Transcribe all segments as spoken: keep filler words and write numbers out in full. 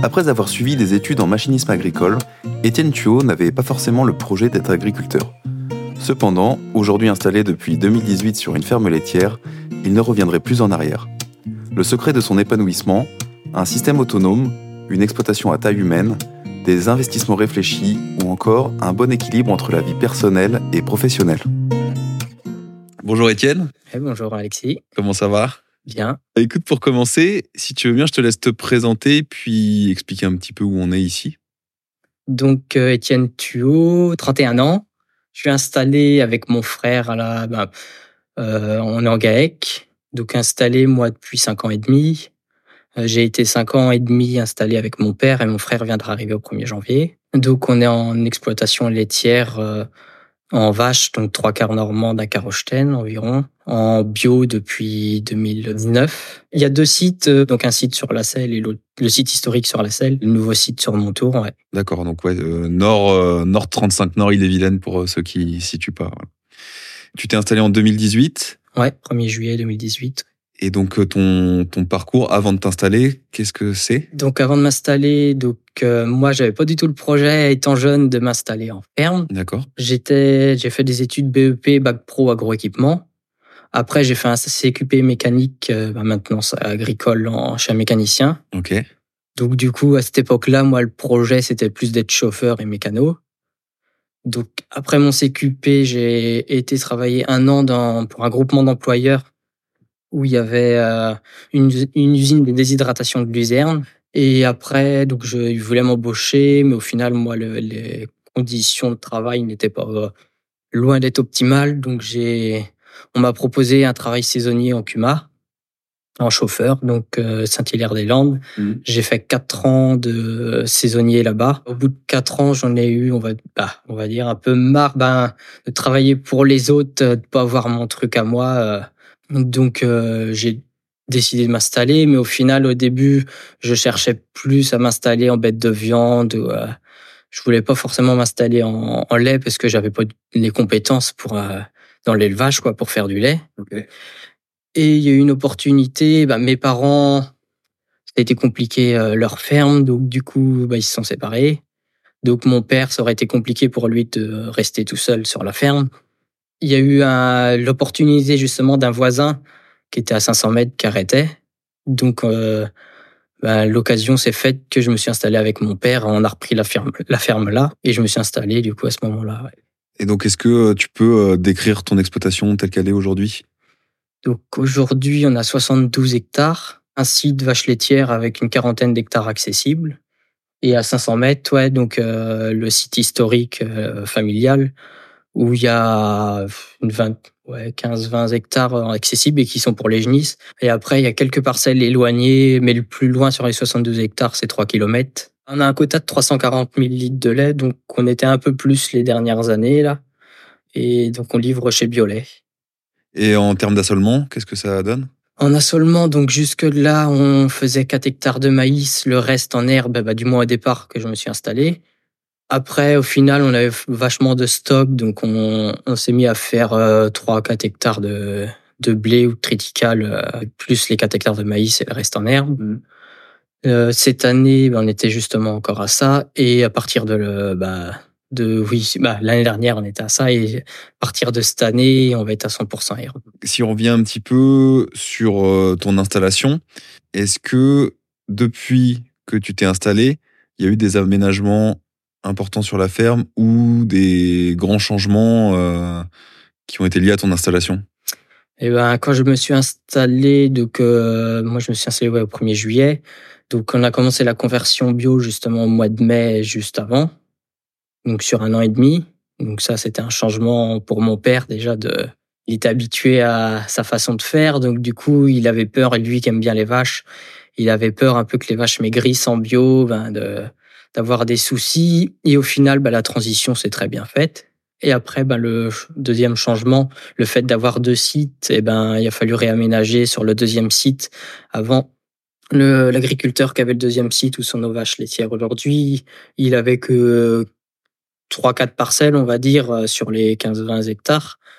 Après avoir suivi des études en machinisme agricole, Étienne Thuot n'avait pas forcément le projet d'être agriculteur. Cependant, aujourd'hui installé depuis deux mille dix-huit sur une ferme laitière, il ne reviendrait plus en arrière. Le secret de son épanouissement, un système autonome, une exploitation à taille humaine, des investissements réfléchis ou encore un bon équilibre entre la vie personnelle et professionnelle. Bonjour Étienne. Hey, bonjour Alexis. Comment ça va ? Bien. Écoute, pour commencer, si tu veux bien, je te laisse te présenter puis expliquer un petit peu où on est ici. Donc, euh, Étienne Thuot, trente et un ans. Je suis installé avec mon frère à la, ben, euh, on est en GAEC. Donc, installé, moi, depuis cinq ans et demi. Euh, j'ai été cinq ans et demi installé avec mon père et mon frère vient d'arriver au premier janvier. Donc, on est en exploitation laitière euh, en vache, donc trois quarts normande à Carrochten environ, en bio depuis deux mille dix-neuf. Il y a deux sites, donc un site sur la Selle et l'autre, le site historique sur la Selle, le nouveau site sur Montour. Ouais. D'accord, donc ouais, euh, Nord, euh, Nord trente-cinq Nord, Ille-et-Vilaine pour euh, ceux qui ne situent pas. Ouais. Tu t'es installé en deux mille dix-huit. Ouais, premier juillet deux mille dix-huit. Et donc ton, ton parcours avant de t'installer, qu'est-ce que c'est ? Donc avant de m'installer, donc euh, moi j'avais pas du tout le projet étant jeune de m'installer en ferme. D'accord. J'étais, j'ai fait des études B E P, bac pro agroéquipement. Après j'ai fait un C Q P mécanique, euh, bah, maintenance agricole en, chez un mécanicien. Ok. Donc du coup à cette époque-là, moi le projet c'était plus d'être chauffeur et mécano. Donc après mon C Q P, j'ai été travailler un an dans pour un groupement d'employeurs où il y avait euh, une, une usine de déshydratation de luzerne. Et après, donc je voulais m'embaucher, mais au final, moi, le, les conditions de travail n'étaient pas euh, loin d'être optimales. Donc j'ai, on m'a proposé un travail saisonnier en Cuma, en chauffeur, donc euh, Saint-Hilaire-des-Landes. Mmh. J'ai fait quatre ans de saisonnier là-bas. Au bout de quatre ans, j'en ai eu, on va, bah, on va dire, un peu marre ben, de travailler pour les autres, de pas avoir mon truc à moi. Euh, Donc euh, j'ai décidé de m'installer, mais au final, au début, je cherchais plus à m'installer en bête de viande. Ou, euh, je voulais pas forcément m'installer en, en lait parce que j'avais pas les compétences pour euh, dans l'élevage, quoi, pour faire du lait. Okay. Et il y a eu une opportunité. Bah, mes parents, ça a été compliqué euh, leur ferme, donc du coup, bah, ils se sont séparés. Donc mon père, ça aurait été compliqué pour lui de rester tout seul sur la ferme. Il y a eu un, l'opportunité justement d'un voisin qui était à cinq cents mètres qui arrêtait. Donc euh, ben, l'occasion s'est faite que je me suis installé avec mon père. On a repris la ferme, la ferme là et je me suis installé du coup à ce moment-là. Ouais. Et donc est-ce que tu peux décrire ton exploitation telle qu'elle est aujourd'hui ? Donc aujourd'hui on a soixante-douze hectares, un site vache laitière avec une quarantaine d'hectares accessibles. Et à cinq cents mètres, ouais, donc euh, le site historique euh, familial où il y a une vingt, ouais, quinze vingt hectares accessibles et qui sont pour les genisses. Et après, il y a quelques parcelles éloignées, mais le plus loin sur les soixante-douze hectares, c'est trois kilomètres. On a un quota de trois cent quarante mille litres de lait, donc on était un peu plus les dernières années, là. Et donc on livre chez Biolay. Et en termes d'assolement, qu'est-ce que ça donne ? En assolement, donc jusque-là, on faisait quatre hectares de maïs, le reste en herbe, bah, du moins au départ que je me suis installé. Après, au final, on avait vachement de stock, donc on, on s'est mis à faire euh, trois à quatre hectares de, de blé ou de triticale, euh, plus les quatre hectares de maïs et le reste en herbe. Mmh. Euh, cette année, ben, on était justement encore à ça, et à partir de, le, bah, de oui, bah, l'année dernière, on était à ça, et à partir de cette année, on va être à cent pour cent herbe. Si on revient un petit peu sur euh, ton installation, est-ce que depuis que tu t'es installé, il y a eu des aménagements importants sur la ferme ou des grands changements euh, qui ont été liés à ton installation ? Et ben, quand je me suis installé, donc euh, moi je me suis installé ouais, au premier juillet, donc on a commencé la conversion bio justement au mois de mai, juste avant, donc sur un an et demi. Donc ça, c'était un changement pour mon père déjà. De, il était habitué à sa façon de faire, donc du coup il avait peur, lui qui aime bien les vaches, il avait peur un peu que les vaches maigrissent en bio, ben de d'avoir des soucis. Et au final, ben, la transition s'est très bien faite. Et après, ben, le deuxième changement, le fait d'avoir deux sites, eh ben, il a fallu réaménager sur le deuxième site. Avant, le, l'agriculteur qui avait le deuxième site où sont nos vaches laitières aujourd'hui, il avait que trois quatre parcelles, on va dire, sur les quinze vingt hectares.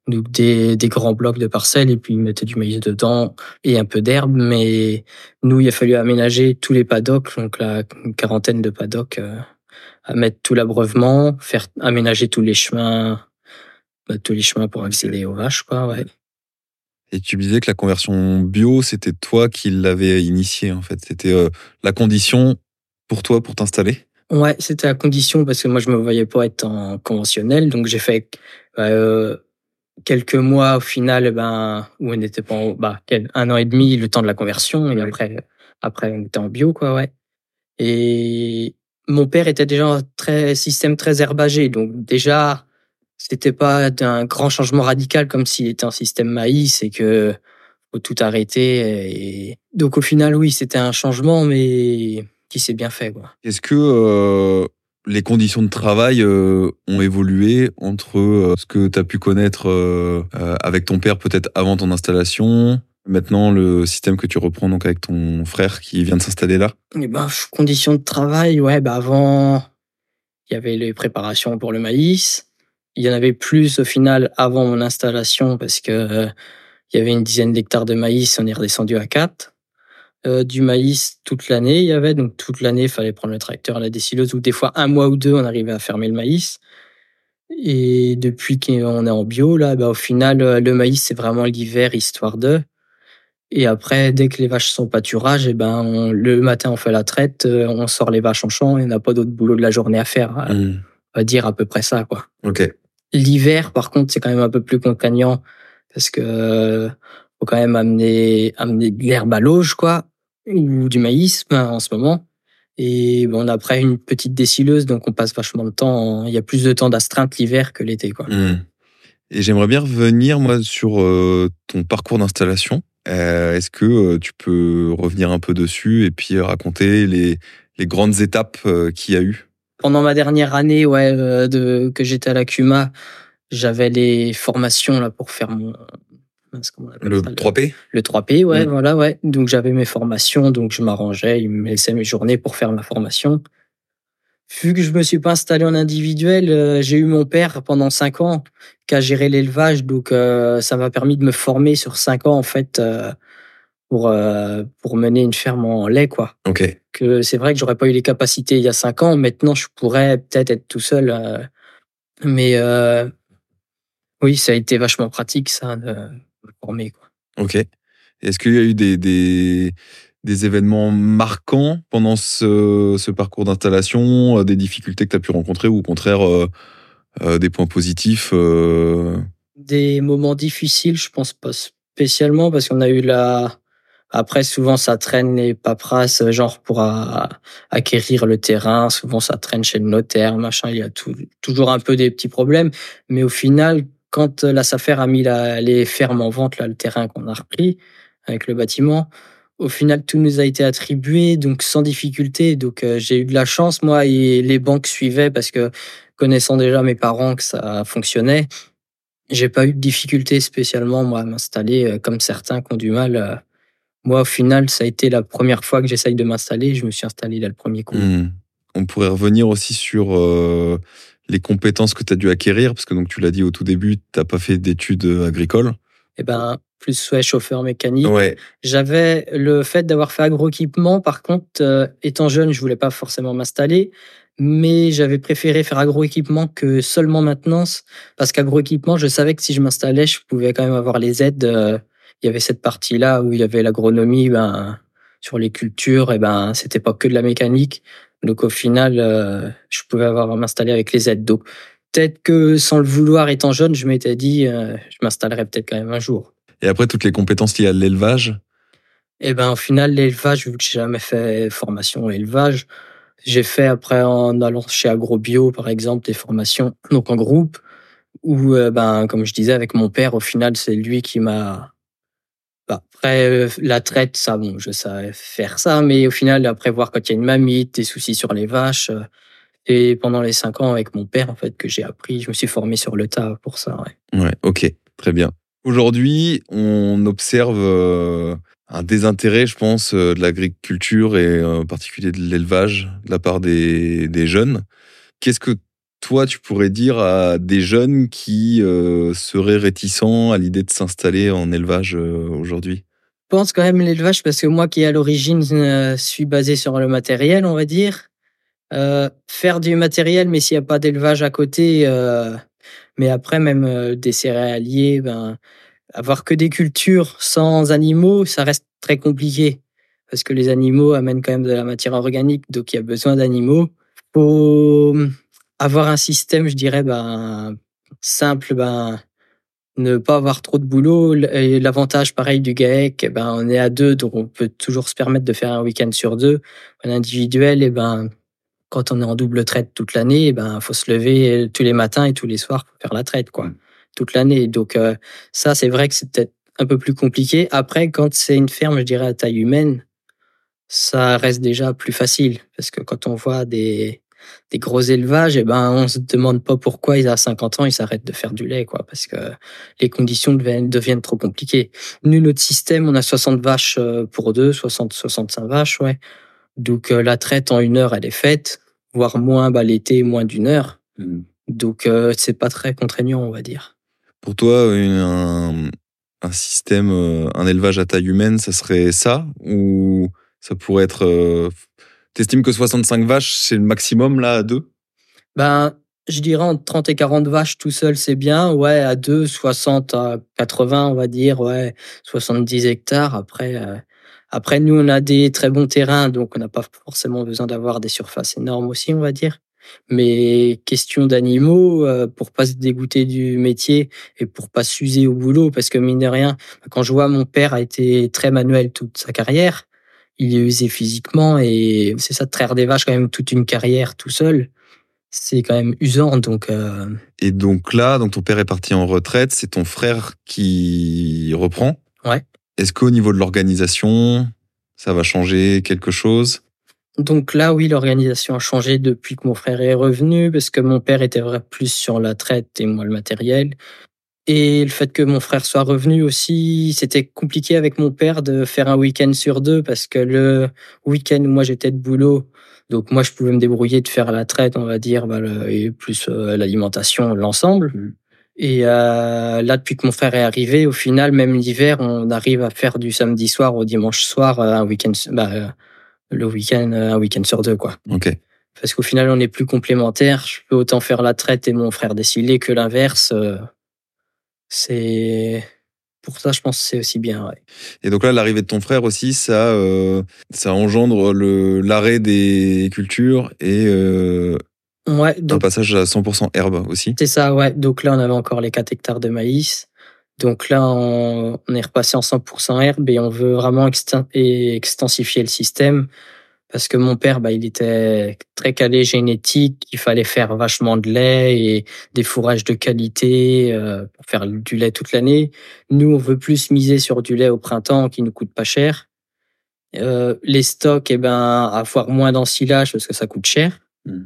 Donc des, des grands blocs de parcelles et puis ils mettaient du maïs dedans et un peu d'herbe. Mais nous, il a fallu aménager tous les paddocks, donc la une quarantaine de paddocks, euh, à mettre tout l'abreuvement, faire aménager tous les chemins, bah, tous les chemins pour accéder aux vaches, quoi, ouais. Et tu me disais que la conversion bio, c'était toi qui l'avais initiée, en fait. C'était euh, la condition pour toi, pour t'installer? Ouais, c'était à condition parce que moi, je me voyais pas être en conventionnel. Donc, j'ai fait euh, quelques mois au final, ben, où on n'était pas en, bah, quel- un an et demi, le temps de la conversion. Et Ouais. après, après, on était en bio, quoi, ouais. Et mon père était déjà un très système très herbagé. Donc, déjà, c'était pas d'un grand changement radical comme s'il était en système maïs et que faut tout arrêter. Et donc, au final, oui, c'était un changement, mais qui s'est bien fait, quoi. Est-ce que euh, les conditions de travail euh, ont évolué entre euh, ce que tu as pu connaître euh, euh, avec ton père peut-être avant ton installation, maintenant le système que tu reprends donc avec ton frère qui vient de s'installer là? Eh ben, conditions de travail, ouais, bah avant, il y avait les préparations pour le maïs. Il y en avait plus au final avant mon installation parce que euh, il y avait une dizaine d'hectares de maïs, on est redescendu à quatre. Euh, du maïs toute l'année, il y avait, donc toute l'année, il fallait prendre le tracteur, la décileuse, ou des fois un mois ou deux, on arrivait à fermer le maïs. Et depuis qu'on est en bio, là, bah, au final, euh, le maïs, c'est vraiment l'hiver, histoire de. Et après, dès que les vaches sont au pâturage, et ben, on- le matin, on fait la traite, euh, on sort les vaches en champ et on n'a pas d'autre boulot de la journée à faire. Euh, Mmh. On va dire à peu près ça, quoi. Ok. L'hiver, par contre, c'est quand même un peu plus contraignant parce que euh, faut quand même amener, amener de l'herbe à l'auge, quoi, ou du maïs, ben, en ce moment. Et bon, après une petite décileuse, donc on passe vachement de temps. en- Il y a plus de temps d'astreinte l'hiver que l'été, quoi. Mmh. Et j'aimerais bien revenir moi sur euh, ton parcours d'installation. Euh, est-ce que euh, tu peux revenir un peu dessus et puis euh, raconter les, les grandes étapes euh, qu'il y a eu? Pendant ma dernière année, ouais, euh, de que j'étais à la C U M A, j'avais les formations là pour faire mon mince, comment on appelle Le ça, le, trois P? le trois P, ouais, Mm. voilà, ouais. Donc j'avais mes formations, donc je m'arrangeais, ils me laissaient mes journées pour faire ma formation. Vu que je me suis pas installé en individuel, euh, j'ai eu mon père pendant cinq ans qui a géré l'élevage, donc euh, ça m'a permis de me former sur cinq ans en fait euh, pour euh, pour mener une ferme en lait, quoi. Ok. Que c'est vrai que j'aurais pas eu les capacités il y a cinq ans, maintenant je pourrais peut-être être tout seul, euh, mais euh, oui, ça a été vachement pratique ça de me former, quoi. Ok. Est-ce qu'il y a eu des, des, des événements marquants pendant ce, ce parcours d'installation, euh, des difficultés que tu as pu rencontrer ou au contraire euh, euh, des points positifs euh, Des moments difficiles, je pense pas spécialement parce qu'on a eu la. Après, souvent, ça traîne les paperasses, genre pour a- acquérir le terrain. Souvent, ça traîne chez le notaire, machin. Il y a tout, toujours un peu des petits problèmes. Mais au final, quand la SAFER a mis la, les fermes en vente, là, le terrain qu'on a repris avec le bâtiment, au final, tout nous a été attribué, donc sans difficulté. Donc, euh, j'ai eu de la chance, moi, et les banques suivaient parce que connaissant déjà mes parents que ça fonctionnait, j'ai pas eu de difficulté spécialement, moi, à m'installer, euh, comme certains qui ont du mal. euh, Moi, au final, ça a été la première fois que j'essaye de m'installer. Je me suis installé là le premier coup. hmm. On pourrait revenir aussi sur euh, les compétences que tu as dû acquérir, parce que donc tu l'as dit au tout début, tu n'as pas fait d'études agricoles. Eh ben, plus ouais, chauffeur mécanique. Ouais. J'avais le fait d'avoir fait agroéquipement. Par contre, euh, étant jeune, je voulais pas forcément m'installer, mais j'avais préféré faire agroéquipement que seulement maintenance, parce qu'agroéquipement, je savais que si je m'installais, je pouvais quand même avoir les aides. euh, Il y avait cette partie-là où il y avait l'agronomie, ben sur les cultures, et ben c'était pas que de la mécanique. Donc au final, euh, je pouvais avoir à m'installer avec les aides. Donc peut-être que sans le vouloir, étant jeune, je m'étais dit, euh, je m'installerai peut-être quand même un jour. Et après, toutes les compétences liées à l'élevage. Et ben au final, l'élevage, vu que j'ai jamais fait formation élevage, j'ai fait après en allant chez Agrobio, par exemple, des formations donc en groupe où euh, ben comme je disais avec mon père, au final, c'est lui qui m'a. Bah, après euh, la traite, ça, bon, je savais faire ça, mais au final, après voir quand il y a une mamie, des soucis sur les vaches. euh, Et pendant les cinq ans avec mon père, en fait, que j'ai appris, je me suis formé sur le tas pour ça, ouais. Ouais, ok, très bien. Aujourd'hui, on observe euh, un désintérêt, je pense, euh, de l'agriculture et euh, en particulier de l'élevage de la part des, des jeunes. Qu'est-ce que toi, tu pourrais dire à des jeunes qui euh, seraient réticents à l'idée de s'installer en élevage euh, aujourd'hui? Je pense quand même l'élevage parce que moi qui à l'origine euh, suis basé sur le matériel, on va dire. Euh, faire du matériel, mais s'il n'y a pas d'élevage à côté, euh, mais après même euh, des céréaliers, ben avoir que des cultures sans animaux, ça reste très compliqué parce que les animaux amènent quand même de la matière organique, donc il y a besoin d'animaux. Faut avoir un système, je dirais, ben simple, ben ne pas avoir trop de boulot. Et l'avantage, pareil, du GAEC, eh ben, on est à deux, donc on peut toujours se permettre de faire un week-end sur deux. En individuel, eh ben, quand on est en double traite toute l'année, eh ben, faut se lever tous les matins et tous les soirs pour faire la traite, quoi. Toute l'année. Donc, euh, ça, c'est vrai que c'est peut-être un peu plus compliqué. Après, quand c'est une ferme, je dirais, à taille humaine, ça reste déjà plus facile. Parce que quand on voit des, des gros élevages, eh ben, on se demande pas pourquoi ils, à cinquante ans, ils s'arrêtent de faire du lait, quoi. Parce que les conditions deviennent, deviennent trop compliquées. Nous, notre système, on a soixante vaches pour deux, soixante, soixante-cinq vaches, ouais. Donc, euh, la traite en une heure, elle est faite. Voire moins, bah, l'été, moins d'une heure. Mmh. Donc, euh, c'est pas très contraignant, on va dire. Pour toi, un, un système, un élevage à taille humaine, ça serait ça? Ou ça pourrait être... Euh, t'estimes que soixante-cinq vaches, c'est le maximum, là, à deux? Ben, je dirais entre trente et quarante vaches tout seul, c'est bien. Ouais, à deux, soixante à quatre-vingts, on va dire. Ouais, soixante-dix hectares. Après, euh, après, nous, on a des très bons terrains, donc on n'a pas forcément besoin d'avoir des surfaces énormes aussi, on va dire. Mais question d'animaux, euh, pour pas se dégoûter du métier et pour pas s'user au boulot, parce que mine de rien, quand je vois mon père a été très manuel toute sa carrière, il est usé physiquement et c'est ça de traire des vaches quand même toute une carrière tout seul. C'est quand même usant, donc. Euh... Et donc là, donc ton père est parti en retraite, c'est ton frère qui reprend. Ouais. Est-ce qu'au niveau de l'organisation, ça va changer quelque chose? Donc là, oui, l'organisation a changé depuis que mon frère est revenu, parce que mon père était vraiment plus sur la traite et moi le matériel. Et le fait que mon frère soit revenu aussi, c'était compliqué avec mon père de faire un week-end sur deux, parce que le week-end où moi j'étais de boulot, donc moi je pouvais me débrouiller de faire la traite, on va dire, bah, le, et plus euh, l'alimentation, l'ensemble. Mmh. Et euh, là, depuis que mon frère est arrivé, au final, même l'hiver, on arrive à faire du samedi soir au dimanche soir, un week-end, bah, le week-end, un week-end sur deux, quoi. Ok. Parce qu'au final, on est plus complémentaires. Je peux autant faire la traite et mon frère déciler que l'inverse. Euh, c'est pour ça, je pense que c'est aussi bien. Ouais. Et donc là, l'arrivée de ton frère aussi, ça, euh, ça engendre le l'arrêt des cultures et euh, ouais, donc, un passage à cent pour cent herbe aussi. C'est ça, ouais. Donc là, on avait encore les quatre hectares de maïs. Donc là, on, on est repassé en cent pour cent herbe et on veut vraiment exten- et extensifier le système. Parce que mon père, bah, il était très calé génétique, il fallait faire vachement de lait et des fourrages de qualité euh, pour faire du lait toute l'année. Nous, on veut plus miser sur du lait au printemps qui nous coûte pas cher. Euh, les stocks, eh ben, avoir moins d'ensilage parce que ça coûte cher. Mm.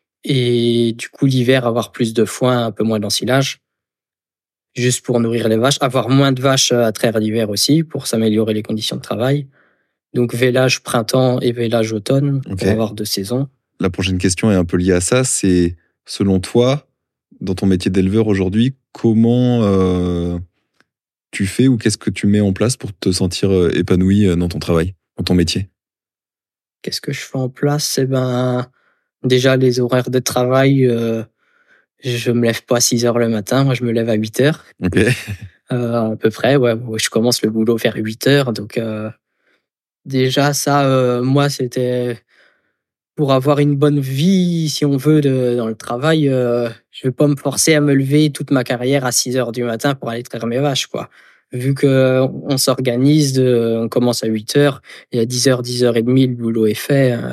Et du coup, l'hiver, avoir plus de foin, un peu moins d'ensilage, juste pour nourrir les vaches. Avoir moins de vaches à traire l'hiver aussi, pour s'améliorer les conditions de travail. Donc vélage printemps et vélage automne, okay. Pour avoir deux saisons. La prochaine question est un peu liée à ça, c'est selon toi, dans ton métier d'éleveur aujourd'hui, comment euh, tu fais ou qu'est-ce que tu mets en place pour te sentir épanoui dans ton travail, dans ton métier? Qu'est-ce que je fais en place? Eh ben, déjà les horaires de travail, euh, je me lève pas à six heures le matin, moi je me lève à huit heures. Ok. Euh, à peu près, ouais. Je commence le boulot vers huit heures, donc... Euh, déjà, ça, euh, moi, c'était pour avoir une bonne vie, si on veut, de, dans le travail. Euh, je vais pas me forcer à me lever toute ma carrière à six heures du matin pour aller traire mes vaches, quoi. Vu que on s'organise, de, on commence à huit heures, et à dix heures, dix heures trente, le boulot est fait. Euh,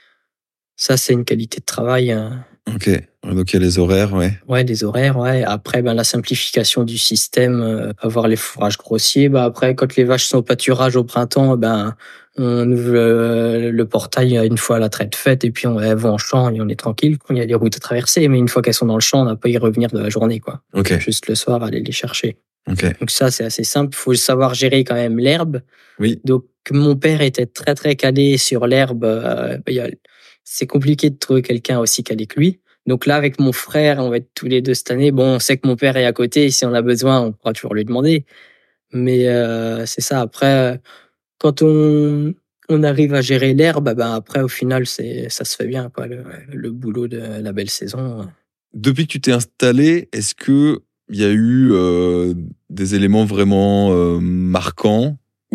ça, c'est une qualité de travail. Hein. Ok, donc il y a les horaires, ouais. Ouais, les horaires, ouais. Après, ben, la simplification du système, euh, avoir les fourrages grossiers. Ben, après, quand les vaches sont au pâturage au printemps, ben, on ouvre le, le portail une fois la traite faite et puis on elles vont en champ et on est tranquille. Il y a des routes à traverser, mais une fois qu'elles sont dans le champ, on n'a pas à y revenir de la journée, quoi. Okay. Juste le soir, aller les chercher. Okay. Donc ça, c'est assez simple. Il faut savoir gérer quand même l'herbe. Oui. Donc, mon père était très, très calé sur l'herbe. Euh, c'est compliqué de trouver quelqu'un aussi calé que lui. Donc là, avec mon frère, on va être tous les deux cette année. Bon, on sait que mon père est à côté. Et si on a besoin, on pourra toujours lui demander. Mais euh, c'est ça. Après, quand on, on arrive à gérer l'herbe, ben après, au final, c'est, ça se fait bien, quoi, le, le boulot de la belle saison. Depuis que tu t'es installé, est-ce que il y a eu euh, des éléments vraiment euh, marquants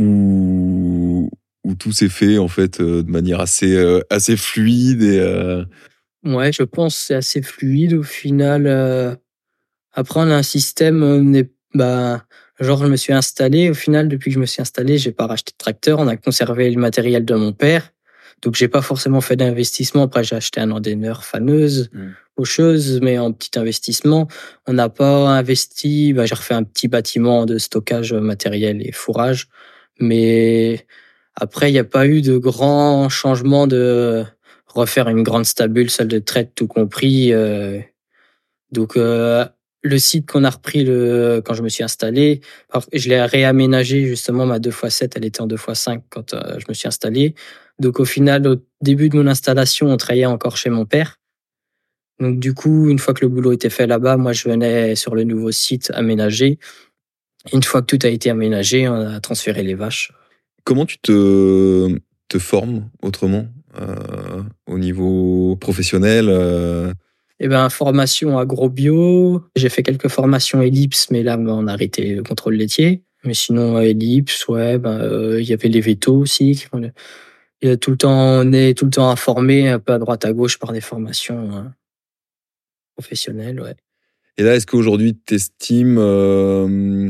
où, où tout s'est fait en fait euh, de manière assez euh, assez fluide et euh... Ouais, je pense que c'est assez fluide au final. Euh... Après, on a un système, on est, bah, genre, je me suis installé. Au final, depuis que je me suis installé, j'ai pas racheté de tracteur. On a conservé le matériel de mon père. Donc, j'ai pas forcément fait d'investissement. Après, j'ai acheté un endaineur, faneuse, mmh. aux choses, mais en petit investissement. On n'a pas investi. Bah, j'ai refait un petit bâtiment de stockage matériel et fourrage. Mais après, il n'y a pas eu de grands changements de refaire une grande stabule, salle de traite, tout compris. Euh, donc, euh, le site qu'on a repris le, quand je me suis installé, je l'ai réaménagé, justement, ma deux fois sept, elle était en deux fois cinq quand euh, je me suis installé. Donc, au final, au début de mon installation, on travaillait encore chez mon père. Donc, du coup, une fois que le boulot était fait là-bas, moi, je venais sur le nouveau site aménagé. Une fois que tout a été aménagé, on a transféré les vaches. Comment tu te, te formes autrement euh, au niveau professionnel euh... Eh ben, formation agro-bio. J'ai fait quelques formations ellipse, mais là, on a arrêté le contrôle laitier. Mais sinon, ellipse, ouais, ben, euh, il y avait les vétos aussi. Il y a tout le temps, on est tout le temps informé, un peu à droite à gauche par des formations hein, professionnelles, ouais. Et là, est-ce qu'aujourd'hui, tu estimes euh,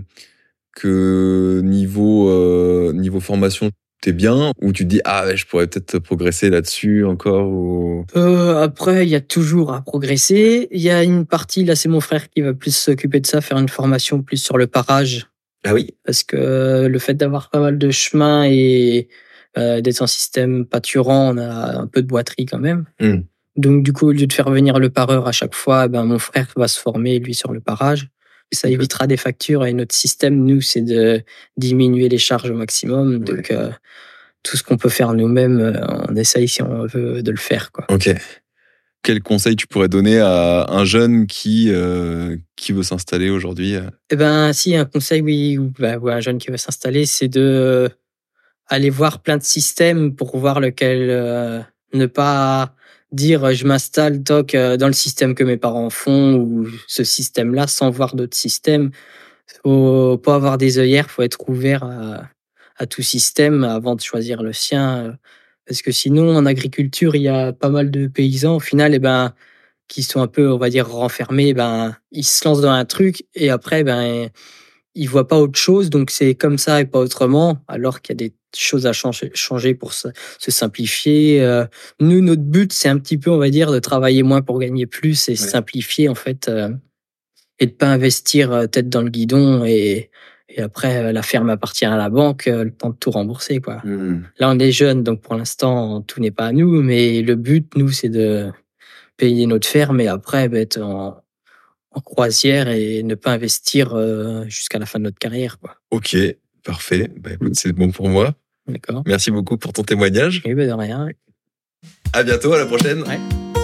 que niveau, euh, niveau formation, t'es bien, ou tu te dis ah je pourrais peut-être progresser là-dessus encore ou... euh, Après il y a toujours à progresser. Il y a une partie là, c'est mon frère qui va plus s'occuper de ça, faire une formation plus sur le parage. Ah oui. Parce que le fait d'avoir pas mal de chemins et euh, d'être en système pâturant, on a un peu de boiterie quand même. Mmh. Donc du coup, au lieu de faire venir le pareur à chaque fois, ben mon frère va se former lui sur le parage. Ça évitera des factures et notre système, nous, c'est de diminuer les charges au maximum. Ouais. Donc, euh, tout ce qu'on peut faire nous-mêmes, on essaye si on veut de le faire, quoi. Ok. Quel conseil tu pourrais donner à un jeune qui, euh, qui veut s'installer aujourd'hui? Eh ben, si, un conseil, oui, ou bah, ouais, un jeune qui veut s'installer, c'est de aller voir plein de systèmes pour voir lequel euh, ne pas dire je m'installe toc dans le système que mes parents font ou ce système-là sans voir d'autres systèmes. Faut pas avoir des œillères, faut être ouvert à, à tout système avant de choisir le sien. Parce que sinon, en agriculture, il y a pas mal de paysans, au final, eh ben, qui sont un peu, on va dire, renfermés, ben, ils se lancent dans un truc et après, ben, ils voient pas autre chose. Donc, c'est comme ça et pas autrement, alors qu'il y a des choses à changer, changer pour se, se simplifier. Euh, nous, notre but, c'est un petit peu, on va dire, de travailler moins pour gagner plus et ouais. simplifier, en fait, euh, et de pas investir tête dans le guidon et, et après, la ferme appartient à la banque, le temps de tout rembourser, quoi. Mmh. Là, on est jeunes, donc pour l'instant, tout n'est pas à nous, mais le but, nous, c'est de payer notre ferme et après, bah, être en, en croisière et ne pas investir euh, jusqu'à la fin de notre carrière, quoi. Ok, parfait. Bah, écoute, c'est bon pour moi. D'accord. Merci beaucoup pour ton témoignage. Oui, bah, de rien. À bientôt, à la prochaine. Ouais.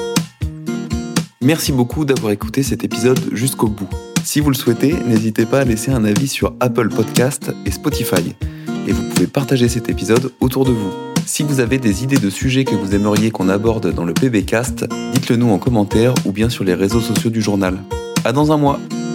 Merci beaucoup d'avoir écouté cet épisode jusqu'au bout. Si vous le souhaitez, n'hésitez pas à laisser un avis sur Apple Podcast et Spotify. Et vous pouvez partager cet épisode autour de vous. Si vous avez des idées de sujets que vous aimeriez qu'on aborde dans le P B Cast, dites-le nous en commentaire ou bien sur les réseaux sociaux du journal. À dans un mois!